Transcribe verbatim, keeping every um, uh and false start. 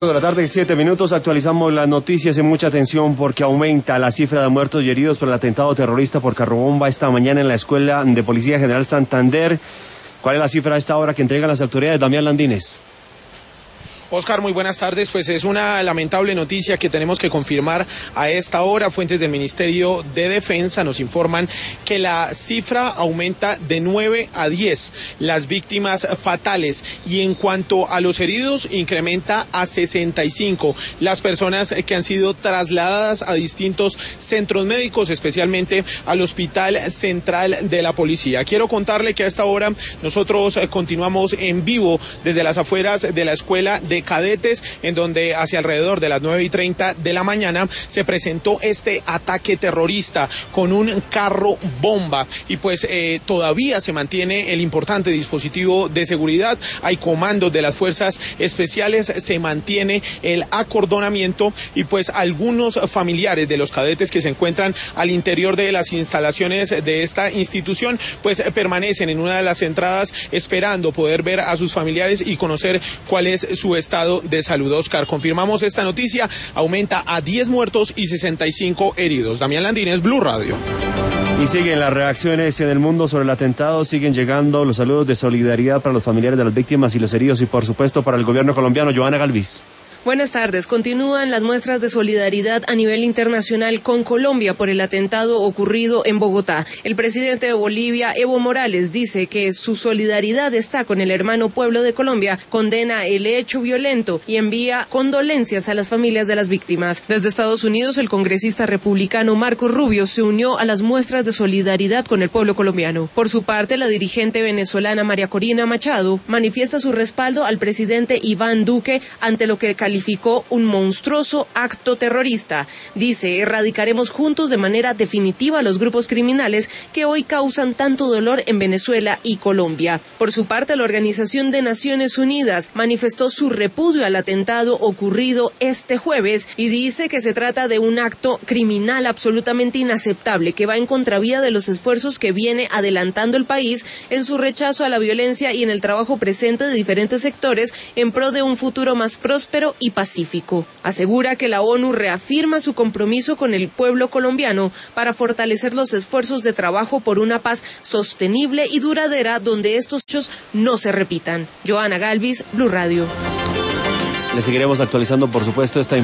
De la tarde, siete minutos, actualizamos las noticias en mucha atención porque aumenta la cifra de muertos y heridos por el atentado terrorista por carrobomba esta mañana en la Escuela de Policía General Santander. ¿Cuál es la cifra a esta hora que entregan las autoridades? Damián Landines. Oscar, muy buenas tardes. Pues es una lamentable noticia que tenemos que confirmar a esta hora. Fuentes del Ministerio de Defensa nos informan que la cifra aumenta de nueve a diez las víctimas fatales, y en cuanto a los heridos incrementa a sesenta y cinco las personas que han sido trasladadas a distintos centros médicos, especialmente al Hospital Central de la Policía. Quiero contarle que a esta hora nosotros continuamos en vivo desde las afueras de la Escuela de Cadetes, en donde hacia alrededor de las nueve y treinta de la mañana se presentó este ataque terrorista con un carro bomba, y pues eh, todavía se mantiene el importante dispositivo de seguridad. Hay comandos de las fuerzas especiales, se mantiene el acordonamiento, y pues algunos familiares de los cadetes que se encuentran al interior de las instalaciones de esta institución pues permanecen en una de las entradas esperando poder ver a sus familiares y conocer cuál es su estado de salud. Oscar, confirmamos esta noticia, aumenta a diez muertos y sesenta y cinco heridos. Damián Landines, Blue Radio. Y siguen las reacciones en el mundo sobre el atentado, siguen llegando los saludos de solidaridad para los familiares de las víctimas y los heridos, y por supuesto para el gobierno colombiano. Joana Galvis. Buenas tardes. Continúan las muestras de solidaridad a nivel internacional con Colombia por el atentado ocurrido en Bogotá. El presidente de Bolivia, Evo Morales, dice que su solidaridad está con el hermano pueblo de Colombia, condena el hecho violento y envía condolencias a las familias de las víctimas. Desde Estados Unidos, el congresista republicano Marco Rubio se unió a las muestras de solidaridad con el pueblo colombiano. Por su parte, la dirigente venezolana María Corina Machado manifiesta su respaldo al presidente Iván Duque ante lo que calificó calificó un monstruoso acto terrorista. Dice: erradicaremos juntos de manera definitiva a los grupos criminales que hoy causan tanto dolor en Venezuela y Colombia. Por su parte, la Organización de Naciones Unidas manifestó su repudio al atentado ocurrido este jueves y dice que se trata de un acto criminal absolutamente inaceptable que va en contravía de los esfuerzos que viene adelantando el país en su rechazo a la violencia y en el trabajo presente de diferentes sectores en pro de un futuro más próspero y pacífico. Asegura que la ONU reafirma su compromiso con el pueblo colombiano para fortalecer los esfuerzos de trabajo por una paz sostenible y duradera donde estos hechos no se repitan. Joana Galvis, Blue Radio. Le seguiremos actualizando, por supuesto, esta